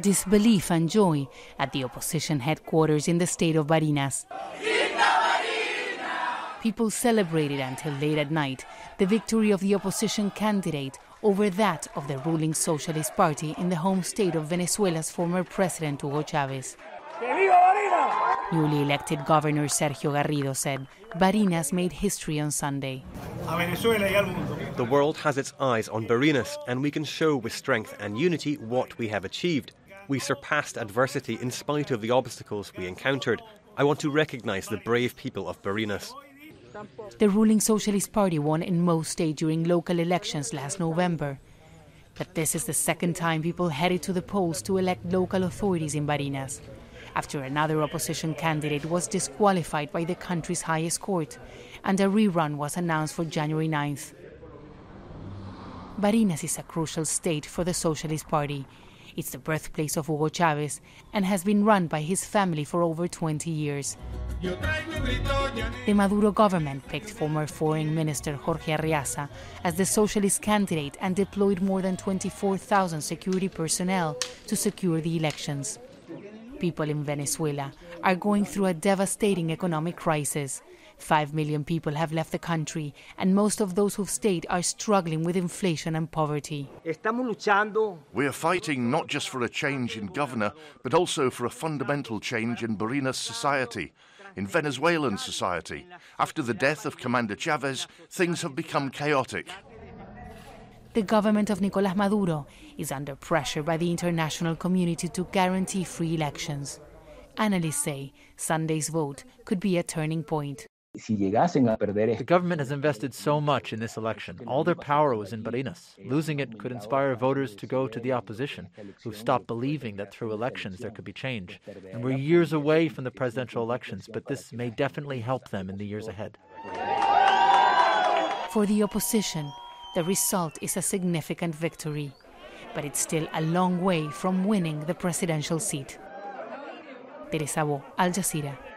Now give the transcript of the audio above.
disbelief and joy at the opposition headquarters in the state of Barinas. People celebrated until late at night the victory of the opposition candidate over that of the ruling Socialist Party in the home state of Venezuela's former president Hugo Chavez. Newly elected Governor Sergio Garrido said Barinas made history on Sunday. The world has its eyes on Barinas, and we can show with strength and unity what we have achieved. We surpassed adversity in spite of the obstacles we encountered. I want to recognise the brave people of Barinas. The ruling Socialist Party won in most states during local elections last November. But this is the second time people headed to the polls to elect local authorities in Barinas, after another opposition candidate was disqualified by the country's highest court and a rerun was announced for January 9th. Barinas is a crucial state for the Socialist Party. It's the birthplace of Hugo Chavez and has been run by his family for over 20 years. The Maduro government picked former Foreign Minister Jorge Arriaza as the socialist candidate and deployed more than 24,000 security personnel to secure the elections. People in Venezuela are going through a devastating economic crisis. 5 million people have left the country, and most of those who've stayed are struggling with inflation and poverty. We are fighting not just for a change in governor, but also for a fundamental change in Barinas society, in Venezuelan society. After the death of Commander Chavez, things have become chaotic. The government of Nicolás Maduro is under pressure by the international community to guarantee free elections. Analysts say Sunday's vote could be a turning point. The government has invested so much in this election. All their power was in Barinas. Losing it could inspire voters to go to the opposition, who've stopped believing that through elections there could be change. And we're years away from the presidential elections, but this may definitely help them in the years ahead. For the opposition, the result is a significant victory, but it's still a long way from winning the presidential seat. Teresa Bo, Al Jazeera.